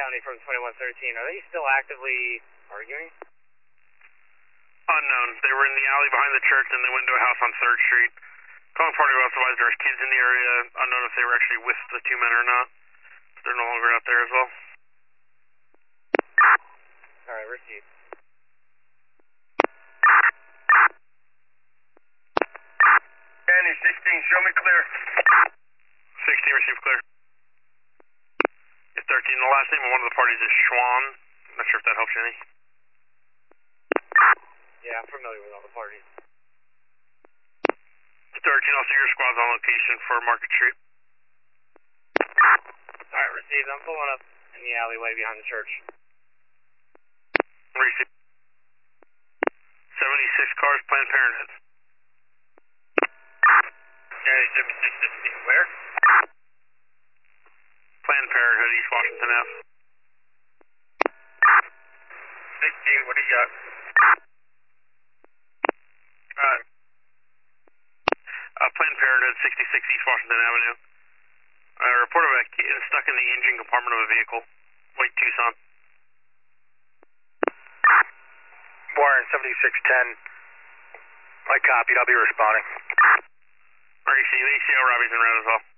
County from 2113. Are they still actively arguing? Unknown. They were in the alley behind the church and they went to a house on 3rd Street. Calling party also advised there was kids in the area. Unknown if they were actually with the 2 men or not. They're no longer out there as well. Alright, received. County 16, show me clear. 16 received clear. 13, the last name of one of the parties is Schwan. I'm not sure if that helps you any. Yeah, I'm familiar with all the parties. 13, also your squad's on location for Market Street. Alright, received. I'm pulling up in the alleyway behind the church. Received. 76 cars, Planned Parenthood. County 76, where? Planned Parenthood, East Washington Ave. 16, what do you got? Planned Parenthood, 66 East Washington Avenue. Report of a kid stuck in the engine compartment of a vehicle. White Tucson. Warren 7610. I copied, I'll be responding. REC, the ACO Robbie's in route as well.